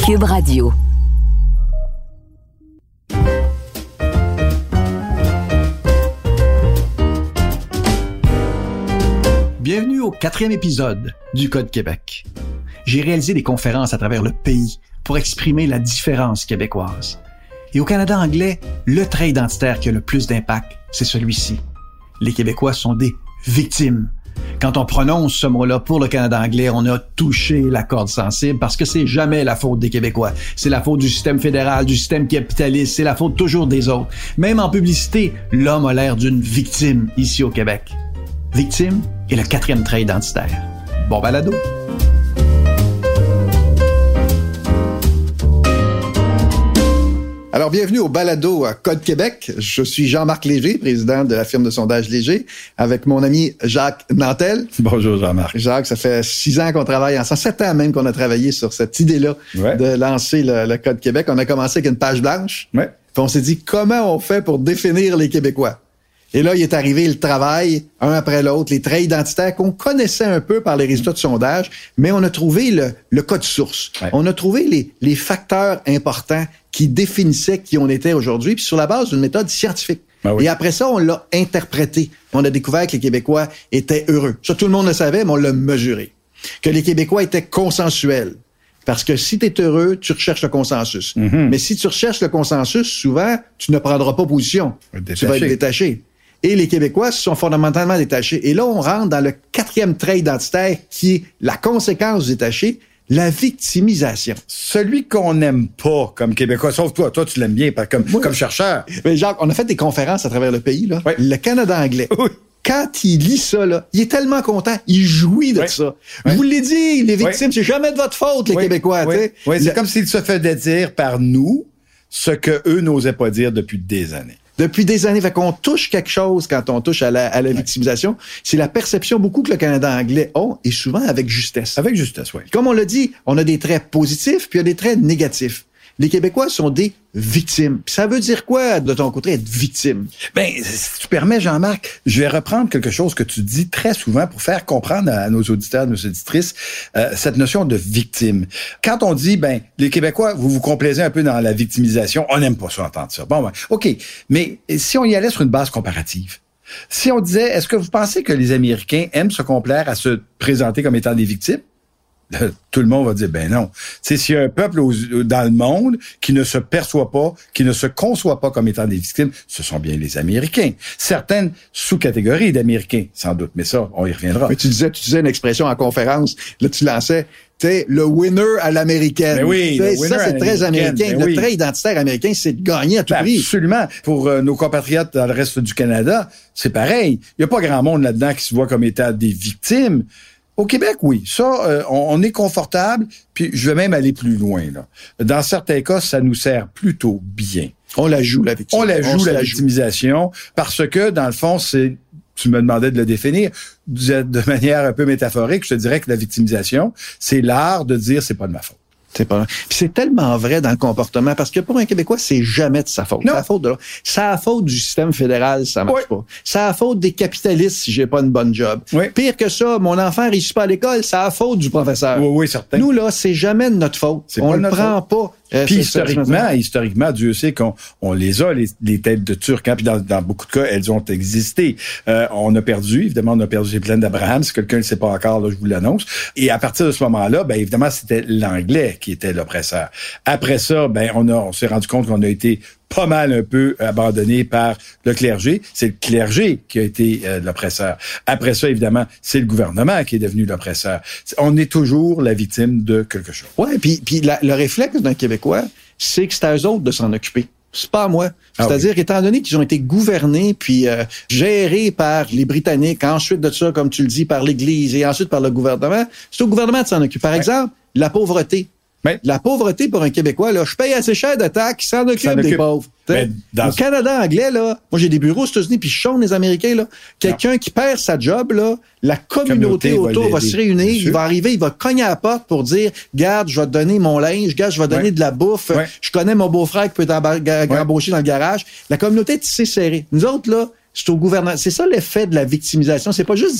Cube Radio. Bienvenue au 4e épisode du Code Québec. J'ai réalisé des conférences à travers le pays pour exprimer la différence québécoise. Et au Canada anglais, le trait identitaire qui a le plus d'impact, c'est celui-ci. Les Québécois sont des victimes. Quand on prononce ce mot-là pour le Canada anglais, on a touché la corde sensible parce que c'est jamais la faute des Québécois. C'est la faute du système fédéral, du système capitaliste, c'est la faute toujours des autres. Même en publicité, l'homme a l'air d'une victime ici au Québec. Victime est le 4e trait identitaire. Bon balado. Alors, bienvenue au balado à Code Québec. Je suis Jean-Marc Léger, président de la firme de sondage Léger, avec mon ami Jacques Nantel. Bonjour Jean-Marc. Jacques, ça fait 6 ans qu'on travaille ensemble, 7 ans même qu'on a travaillé sur cette idée-là de lancer le Code Québec. On a commencé avec une page blanche. Puis on s'est dit, comment on fait pour définir les Québécois? Et là, il est arrivé le travail, un après l'autre, les traits identitaires qu'on connaissait un peu par les résultats de sondage, mais on a trouvé le code source. On a trouvé les facteurs importants qui définissaient qui on était aujourd'hui, puis sur la base d'une méthode scientifique. Et après ça, on l'a interprété. On a découvert que les Québécois étaient heureux. Ça, tout le monde le savait, mais on l'a mesuré. Que les Québécois étaient consensuels. Parce que si tu es heureux, tu recherches le consensus. Mais si tu recherches le consensus, souvent, tu ne prendras pas position. Tu vas être détaché. Et les Québécois se sont fondamentalement détachés. Et là, on rentre dans le 4e trait identitaire qui est la conséquence du détaché, la victimisation. Celui qu'on n'aime pas comme Québécois, sauf toi. Toi, tu l'aimes bien comme chercheur. Mais Jacques, on a fait des conférences à travers le pays, là. Le Canada anglais. Quand il lit ça, là, il est tellement content, il jouit de ça. Je vous l'ai dit, les victimes, c'est jamais de votre faute, les Québécois. C'est comme s'il se faisait dire par nous ce que eux n'osaient pas dire depuis des années. Depuis des années, fait qu'on touche quelque chose quand on touche à la victimisation. C'est la perception beaucoup que le Canada anglais a, et souvent avec justesse. Avec justesse, oui. Comme on l'a dit, on a des traits positifs, puis il y a des traits négatifs. Les Québécois sont des victimes. Puis ça veut dire quoi, de ton côté, être victime? Ben, si tu permets, Jean-Marc, je vais reprendre quelque chose que tu dis très souvent pour faire comprendre à nos auditeurs, nos auditrices, cette notion de victime. Quand on dit, les Québécois, vous vous complaisez un peu dans la victimisation, on n'aime pas ça, entendre ça. Bon, OK. Mais si on y allait sur une base comparative, si on disait, est-ce que vous pensez que les Américains aiment se complaire à se présenter comme étant des victimes? Tout le monde va dire, non. S'il y a un peuple dans le monde qui ne se perçoit pas, qui ne se conçoit pas comme étant des victimes, ce sont bien les Américains. Certaines sous-catégories d'Américains, sans doute, mais ça, on y reviendra. Mais tu disais une expression en conférence, là, tu lançais, le winner à l'américaine. Mais oui, ça, c'est très américain. Le trait identitaire américain, c'est de gagner à tout prix. Absolument. Pour nos compatriotes dans le reste du Canada, c'est pareil. Il n'y a pas grand monde là-dedans qui se voit comme étant des victimes. Au Québec, oui. Ça, on est confortable, puis je vais même aller plus loin, là. Dans certains cas, ça nous sert plutôt bien. On la joue, la victimisation. La victimisation, parce que, dans le fond, tu me demandais de le définir, de manière un peu métaphorique, je te dirais que la victimisation, c'est l'art de dire c'est pas de ma faute. Puis c'est tellement vrai dans le comportement, parce que pour un Québécois, c'est jamais de sa faute. C'est la faute de l'autre. C'est la faute du système fédéral si ça marche pas. C'est la faute des capitalistes si j'ai pas une bonne job. Pire que ça, mon enfant réussit pas à l'école, c'est la faute du professeur. Oui, certain. Nous, là, c'est jamais de notre faute. On le prend pas. Puis historiquement, Dieu sait qu'on les a, les têtes de Turcs, hein, puis dans beaucoup de cas, elles ont existé. On a perdu les plaines d'Abraham, si quelqu'un ne le sait pas encore, là, je vous l'annonce. Et à partir de ce moment-là, évidemment, c'était l'anglais qui était l'oppresseur. Après ça, on s'est rendu compte qu'on a été pas mal un peu abandonné par le clergé. C'est le clergé qui a été l'oppresseur. Après ça, évidemment, c'est le gouvernement qui est devenu l'oppresseur. On est toujours la victime de quelque chose. Ouais, puis le réflexe d'un Québécois, c'est que c'est à eux autres de s'en occuper. C'est pas à moi. C'est-à-dire qu'étant donné qu'ils ont été gouvernés puis gérés par les Britanniques, ensuite de ça, comme tu le dis, par l'Église et ensuite par le gouvernement, c'est au gouvernement de s'en occuper. Par exemple, la pauvreté. La pauvreté pour un Québécois, là, je paye assez cher de taxes, s'en occupe des pauvres. Au Canada anglais, là, moi j'ai des bureaux aux États-Unis, puis je chante les Américains, là. Quelqu'un qui perd sa job, là, la communauté autour va se réunir, il va arriver, il va cogner à la porte pour dire, garde, je vais te donner mon linge, garde, je vais te donner de la bouffe, je connais mon beau-frère qui peut t'embaucher dans le garage. La communauté est tissée serrée. Nous autres, là, c'est au gouvernement. C'est ça l'effet de la victimisation. C'est pas juste dire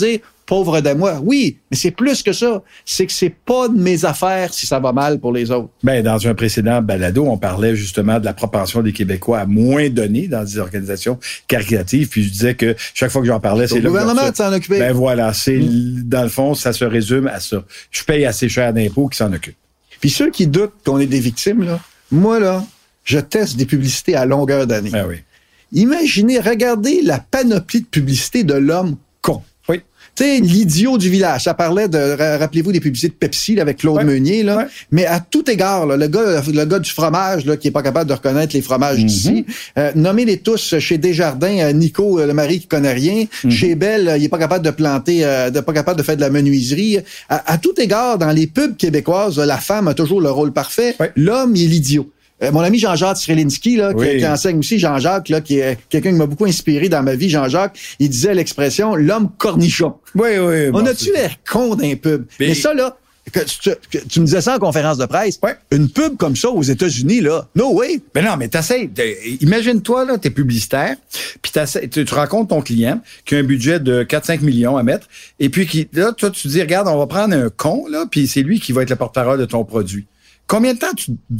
pauvre de moi. Oui, mais c'est plus que ça. C'est que c'est pas de mes affaires si ça va mal pour les autres. Ben, dans un précédent balado, on parlait justement de la propension des Québécois à moins donner dans des organisations caritatives. Puis je disais que chaque fois que j'en parlais, c'est le gouvernement de s'en occuper. Ben voilà, c'est dans le fond, ça se résume à ça. Je paye assez cher d'impôts qui s'en occupent. Puis ceux qui doutent qu'on est des victimes, là, moi, là, je teste des publicités à longueur d'année. Ben oui. Imaginez, regardez la panoplie de publicité de l'homme con. Oui. Tu sais, l'idiot du village. Ça parlait de, rappelez-vous des publicités de Pepsi là, avec Claude Meunier, là. Ouais. Mais à tout égard, là, le gars du fromage, là, qui est pas capable de reconnaître les fromages d'ici. Nommez-les tous chez Desjardins, Nico, le mari qui connaît rien. Chez Bell, il est pas capable de planter, pas capable de faire de la menuiserie. À tout égard, dans les pubs québécoises, la femme a toujours le rôle parfait. Ouais. L'homme, il est l'idiot. Mon ami Jean-Jacques Srelinski, là, qui enseigne aussi, Jean-Jacques, là, qui est quelqu'un qui m'a beaucoup inspiré dans ma vie, Jean-Jacques, il disait l'expression « l'homme cornichon ». Oui. On a-tu l'air con d'un pub? Mais ça, là, tu me disais ça en conférence de presse. Ouais. Une pub comme ça aux États-Unis, là, no way. Mais non, mais t'essayes. Imagine-toi, là, t'es publicitaire, puis tu rencontres ton client qui a un budget de 4-5 millions à mettre, et puis là, toi, tu dis, regarde, on va prendre un con, là, puis c'est lui qui va être le porte-parole de ton produit. Combien de temps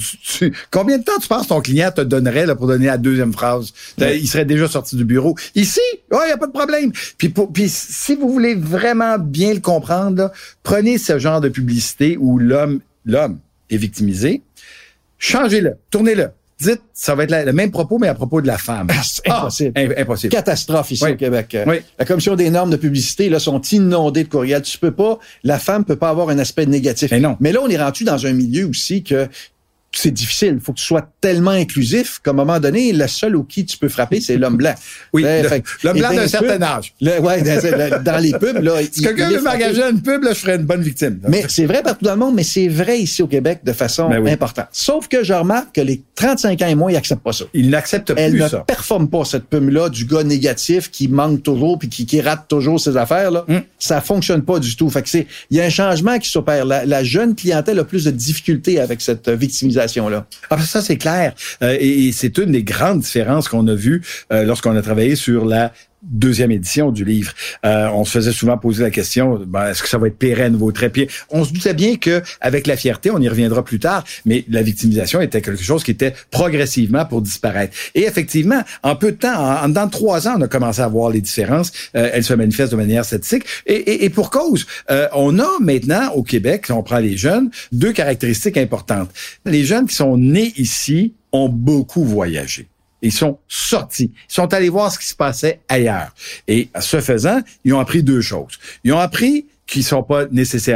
tu penses ton client te donnerait là, pour donner la deuxième phrase? Il serait déjà sorti du bureau. Ici, il n'y a pas de problème. Puis si vous voulez vraiment bien le comprendre, là, prenez ce genre de publicité où l'homme est victimisé, changez-le, tournez-le. Dites, ça va être le même propos, mais à propos de la femme. C'est impossible. Impossible. Catastrophe ici au Québec. La Commission des normes de publicité là sont inondées de courriels. La femme peut pas avoir un aspect négatif. Mais non. Mais là, on est rendu dans un milieu aussi que c'est difficile. Il faut que tu sois tellement inclusif qu'à un moment donné, le seul au qui tu peux frapper, c'est l'homme blanc. Oui, l'homme blanc d'un certain âge. Dans les pubs, là. Si quelqu'un veut m'engager une pub, là, je serais une bonne victime. Là. Mais c'est vrai partout dans le monde, mais c'est vrai ici au Québec de façon importante. Sauf que je remarque que les 35 ans et moins, ils n'acceptent pas ça. Ils n'acceptent plus ça. Elle ne performe pas cette pub-là du gars négatif qui manque toujours puis qui rate toujours ses affaires, là. Ça fonctionne pas du tout. Fait que il y a un changement qui s'opère. La jeune clientèle a plus de difficultés avec cette victimisation. Là. Ah, ça, c'est clair. Et c'est une des grandes différences qu'on a vues lorsqu'on a travaillé sur la deuxième édition du livre. On se faisait souvent poser la question, est-ce que ça va être pérenne, vos trépieds? On se doutait bien que avec la fierté, on y reviendra plus tard, mais la victimisation était quelque chose qui était progressivement pour disparaître. Et effectivement, en peu de temps, dans 3 ans, on a commencé à voir les différences. Elles se manifestent de manière statistique. Et pour cause, on a maintenant au Québec, si on prend les jeunes, 2 caractéristiques importantes. Les jeunes qui sont nés ici ont beaucoup voyagé. Ils sont sortis. Ils sont allés voir ce qui se passait ailleurs. Et ce faisant, ils ont appris 2 choses. Ils ont appris qu'ils sont pas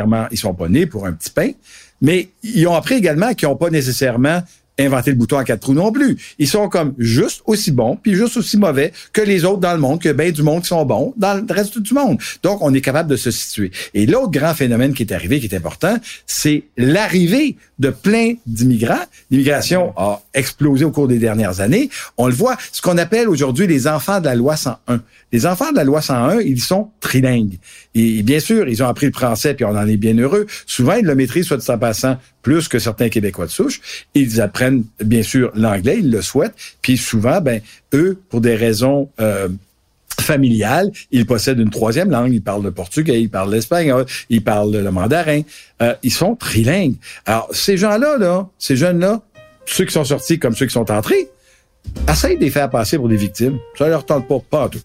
nés pour un petit pain, mais ils ont appris également qu'ils n'ont pas nécessairement inventé le bouton à 4 trous non plus. Ils sont comme juste aussi bons, puis juste aussi mauvais que les autres dans le monde, que ben du monde qui sont bons dans le reste du monde. Donc, on est capable de se situer. Et l'autre grand phénomène qui est arrivé, qui est important, c'est l'arrivée de plein d'immigrants. L'immigration a explosé au cours des dernières années. On le voit, ce qu'on appelle aujourd'hui les enfants de la loi 101. Les enfants de la loi 101, ils sont trilingues. Et bien sûr, ils ont appris le français, puis on en est bien heureux. Souvent, ils le maîtrisent, soit dit en passant, plus que certains Québécois de souche. Ils apprennent, bien sûr, l'anglais, ils le souhaitent. Puis souvent, eux, pour des raisons familiales, ils possèdent une 3e langue. Ils parlent le portugais, ils parlent l'espagnol, ils parlent le mandarin. Ils sont trilingues. Alors, ces gens-là, ces jeunes-là, ceux qui sont sortis comme ceux qui sont entrés, essayent de les faire passer pour des victimes. Ça leur tente pas en tout.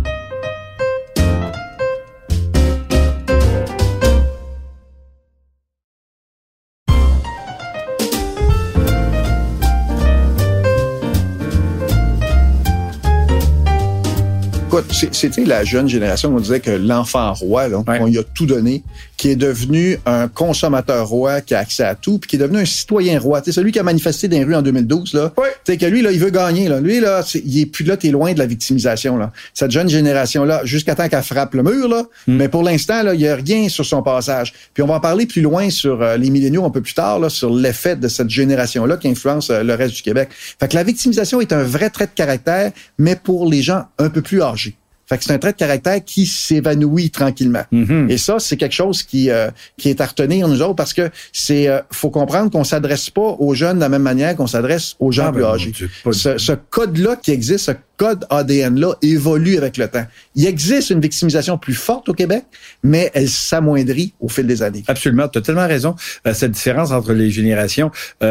C'était la jeune génération, on disait que l'enfant roi, là, on lui a tout donné, qui est devenu un consommateur roi, qui a accès à tout, puis qui est devenu un citoyen roi. Tu sais, celui qui a manifesté dans les rues en 2012, là. Tu sais, que lui, là, il veut gagner, là. Lui, là, il est plus là, t'es loin de la victimisation, là. Cette jeune génération-là, jusqu'à temps qu'elle frappe le mur, là. Mais pour l'instant, là, il y a rien sur son passage. Puis on va en parler plus loin sur les milléniaux un peu plus tard, là, sur l'effet de cette génération-là qui influence le reste du Québec. Fait que la victimisation est un vrai trait de caractère, mais pour les gens un peu plus âgés. Fait que c'est un trait de caractère qui s'évanouit tranquillement. Et ça, c'est quelque chose qui est à retenir nous autres parce que faut comprendre qu'on s'adresse pas aux jeunes de la même manière qu'on s'adresse aux gens plus âgés. Ce code-là qui existe, code ADN-là évolue avec le temps. Il existe une victimisation plus forte au Québec, mais elle s'amoindrit au fil des années. Absolument, tu as tellement raison. Cette différence entre les générations,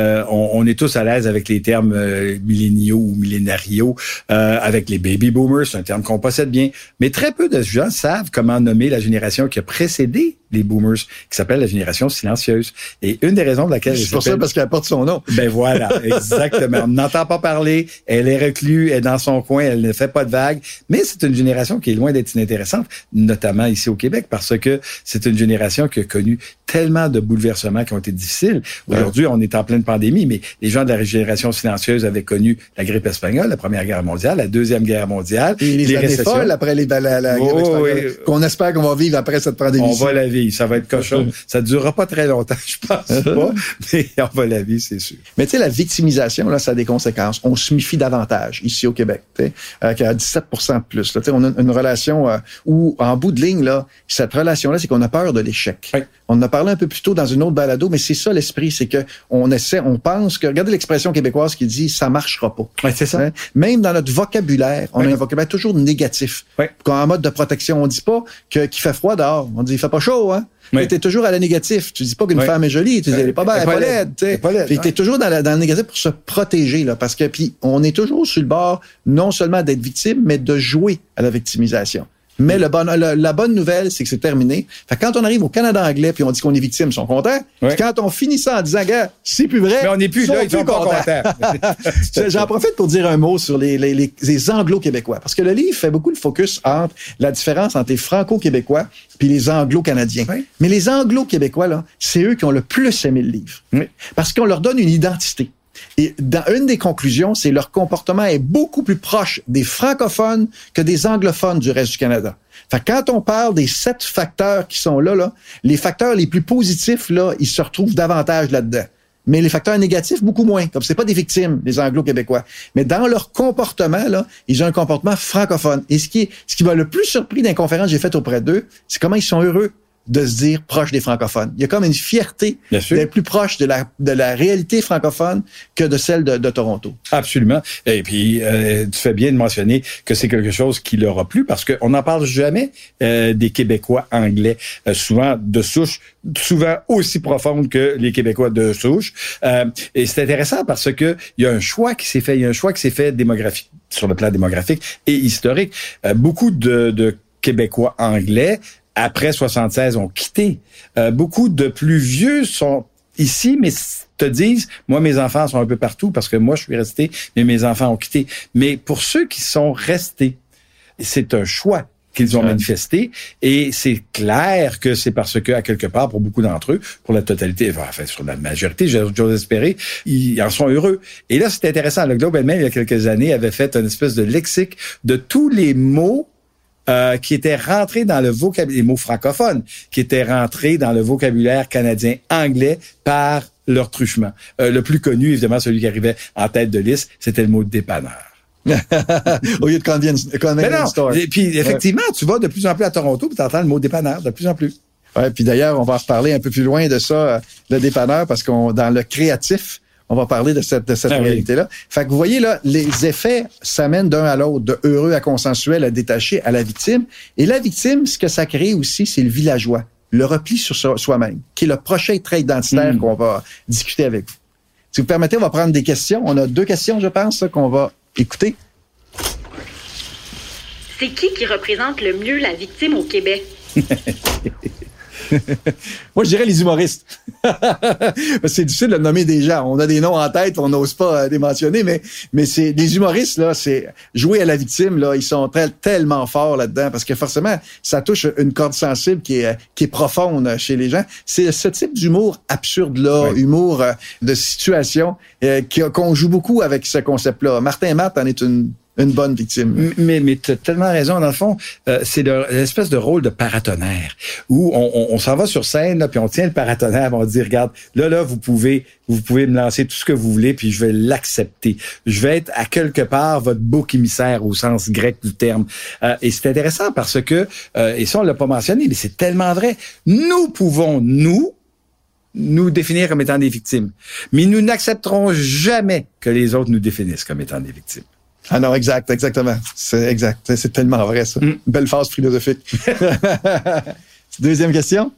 on est tous à l'aise avec les termes milléniaux ou millénariaux, avec les baby boomers, c'est un terme qu'on possède bien, mais très peu de gens savent comment nommer la génération qui a précédé les boomers, qui s'appelle la génération silencieuse. Et une des raisons pour laquelle c'est pour ça parce qu'elle porte son nom. Ben voilà, exactement. On n'entend pas parler, elle est reclue, elle est dans son coin, elle ne fait pas de vagues, mais c'est une génération qui est loin d'être inintéressante, notamment ici au Québec, parce que c'est une génération qui a connu tellement de bouleversements qui ont été difficiles. Aujourd'hui, on est en pleine pandémie, mais les gens de la génération silencieuse avaient connu la grippe espagnole, la Première Guerre mondiale, la Deuxième Guerre mondiale, et les années folles après la grippe espagnole, qu'on espère qu'on va vivre après cette pandémie. On va la vivre, ça va être cochon. Ça ne durera pas très longtemps, je pense pas, mais on va la vivre, c'est sûr. Mais tu sais, la victimisation, là, ça a des conséquences. On se méfie davantage ici au Québec, à 17% de plus. Là, on a une relation où, en bout de ligne, là, cette relation-là, c'est qu'on a peur de l'échec. Oui. On en a parlé un peu plus tôt dans une autre balado, mais c'est ça l'esprit, c'est que on pense que, regardez l'expression québécoise qui dit « ça marchera pas ». Oui, c'est ça. Même dans notre vocabulaire, on a un vocabulaire toujours négatif. Oui. En mode de protection, on dit pas qu'il fait froid dehors. On dit « il fait pas chaud ». Oui. T'es toujours à la négative. Tu dis pas qu'une femme est jolie, tu dis elle est pas belle, elle est pas laide. Puis t'es toujours dans le négatif pour se protéger, là, parce que puis on est toujours sur le bord non seulement d'être victime, mais de jouer à la victimisation. Mais la bonne nouvelle, c'est que c'est terminé. Fait que quand on arrive au Canada anglais puis on dit qu'on est victime, ils sont contents. Oui. Puis quand on finit ça en disant, gars, c'est plus vrai. Mais on n'est plus là, ils sont pas contents. J'en profite pour dire un mot sur les Anglo-Québécois. Parce que le livre fait beaucoup le focus entre la différence entre les Franco-Québécois puis les Anglo-Canadiens. Oui. Mais les Anglo-Québécois, là, c'est eux qui ont le plus aimé le livre. Oui. Parce qu'on leur donne une identité. Et dans une des conclusions, c'est leur comportement est beaucoup plus proche des francophones que des anglophones du reste du Canada. Fait que quand on parle des 7 facteurs qui sont là, les facteurs les plus positifs, là, ils se retrouvent davantage là-dedans. Mais les facteurs négatifs, beaucoup moins. Comme c'est pas des victimes, les Anglo-Québécois. Mais dans leur comportement, là, ils ont un comportement francophone. Et ce qui m'a le plus surpris dans les conférences que j'ai faites auprès d'eux, c'est comment ils sont heureux de se dire proche des francophones. Il y a comme une fierté d'être plus proche de la réalité francophone que de celle de Toronto. Absolument. Et puis, tu fais bien de mentionner que c'est quelque chose qui leur a plu parce qu'on n'en parle jamais des Québécois anglais, souvent de souche, souvent aussi profonde que les Québécois de souche. Et c'est intéressant parce que il y a un choix qui s'est fait. Il y a un choix qui s'est fait démographique, sur le plan démographique et historique. Beaucoup de Québécois anglais après 76, ont quitté. Beaucoup de plus vieux sont ici, mais te disent, moi, mes enfants sont un peu partout parce que moi, je suis resté, mais mes enfants ont quitté. Mais pour ceux qui sont restés, c'est un choix qu'ils ont manifesté et c'est clair que c'est parce que, à quelque part, pour beaucoup d'entre eux, pour la totalité, enfin, sur la majorité, j'ose espérer, ils en sont heureux. Et là, c'est intéressant. Le Globe elle-même, il y a quelques années, avait fait une espèce de lexique de tous les mots qui étaient rentrés dans le vocabulaire, les mots francophones, qui étaient rentrés dans le vocabulaire canadien-anglais par leur truchement. Le plus connu, évidemment, celui qui arrivait en tête de liste, c'était le mot dépanneur. Au lieu de convenience store. Et puis, effectivement, tu vas de plus en plus à Toronto, puis tu entends le mot dépanneur de plus en plus. Ouais, puis d'ailleurs, on va en reparler un peu plus loin de ça, le dépanneur, parce qu'on dans le créatif, on va parler de cette réalité-là. Fait que vous voyez, là, les effets s'amènent d'un à l'autre, de heureux à consensuel, à détaché, à la victime. Et la victime, ce que ça crée aussi, c'est le villageois, le repli sur soi-même, qui est le prochain trait identitaire qu'on va discuter avec vous. Si vous permettez, on va prendre des questions. On a 2 questions, je pense, qu'on va écouter. C'est qui représente le mieux la victime au Québec? Moi, je dirais les humoristes. C'est difficile de nommer des gens. On a des noms en tête, on n'ose pas les mentionner, mais c'est les humoristes, là, c'est jouer à la victime, là, ils sont tellement forts là-dedans, parce que forcément, ça touche une corde sensible qui est profonde chez les gens. C'est ce type d'humour absurde-là, humour de situation, qu'on joue beaucoup avec ce concept-là. Martin Matt en est une bonne victime. Mais tu as tellement raison. Dans le fond, c'est l'espèce de rôle de paratonnerre où on s'en va sur scène, là, puis on tient le paratonnerre, on dit, regarde, là, vous pouvez me lancer tout ce que vous voulez, puis je vais l'accepter. Je vais être à quelque part votre bouc émissaire au sens grec du terme. Et c'est intéressant parce que, et ça on l'a pas mentionné, mais c'est tellement vrai. Nous pouvons, nous définir comme étant des victimes. Mais nous n'accepterons jamais que les autres nous définissent comme étant des victimes. Ah non, exactement. C'est exact. C'est tellement vrai, ça. Belle phase philosophique. Deuxième question.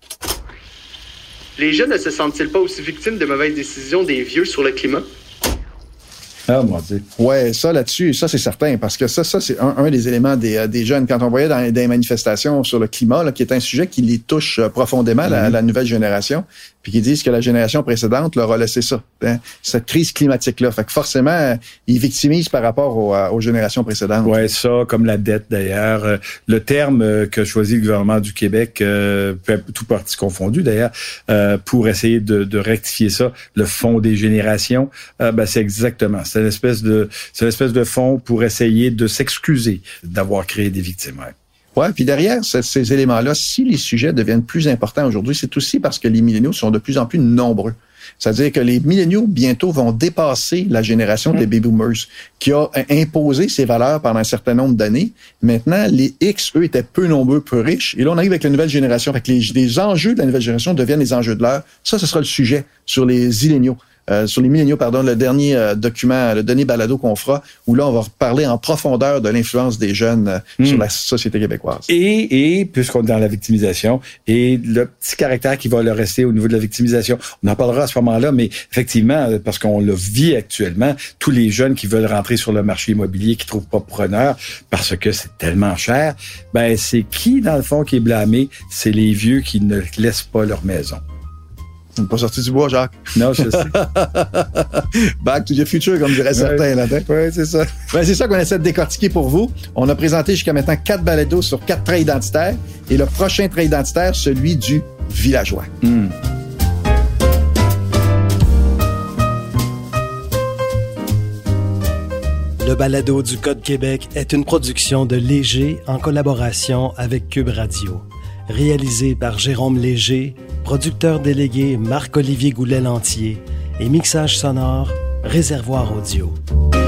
Les jeunes ne se sentent-ils pas aussi victimes de mauvaises décisions des vieux sur le climat? Ah, mon Dieu. Ouais, ça là-dessus, ça c'est certain, parce que ça c'est un des éléments des jeunes. Quand on voyait dans des manifestations sur le climat, là, qui est un sujet qui les touche profondément, la nouvelle génération, puis qui disent que la génération précédente leur a laissé ça, hein, cette crise climatique-là. Fait que forcément, ils victimisent par rapport aux générations précédentes. Ouais, ça, comme la dette d'ailleurs. Le terme que choisit le gouvernement du Québec, tout parti confondu d'ailleurs, pour essayer de rectifier ça, le fonds des générations, c'est exactement. C'est une espèce de fonds pour essayer de s'excuser d'avoir créé des victimes. Ouais, puis derrière ces éléments-là, si les sujets deviennent plus importants aujourd'hui, c'est aussi parce que les milléniaux sont de plus en plus nombreux. C'est-à-dire que les milléniaux, bientôt, vont dépasser la génération des baby boomers, qui a imposé ses valeurs pendant un certain nombre d'années. Maintenant, les X, eux, étaient peu nombreux, peu riches. Et là, on arrive avec la nouvelle génération. Fait que les enjeux de la nouvelle génération deviennent les enjeux de l'heure. Ça, ce sera le sujet sur les milléniaux. Le dernier document, le dernier balado qu'on fera, où là, on va parler en profondeur de l'influence des jeunes sur la société québécoise. Et puisqu'on est dans la victimisation, et le petit caractère qui va leur rester au niveau de la victimisation, on en parlera à ce moment-là, mais effectivement, parce qu'on le vit actuellement, tous les jeunes qui veulent rentrer sur le marché immobilier, qui trouvent pas preneur, parce que c'est tellement cher, c'est qui, dans le fond, qui est blâmé? C'est les vieux qui ne laissent pas leur maison. On n'est pas sorti du bois, Jacques. Non, je sais. Back to the future, comme diraient certains là-dedans. Oui, c'est ça. C'est ça qu'on essaie de décortiquer pour vous. On a présenté jusqu'à maintenant 4 balados sur 4 traits identitaires. Et le prochain trait identitaire, celui du villageois. Le balado du Code Québec est une production de Léger en collaboration avec Cube Radio. Réalisé par Jérôme Léger, producteur délégué Marc-Olivier Goulet-Lantier et mixage sonore Réservoir Audio.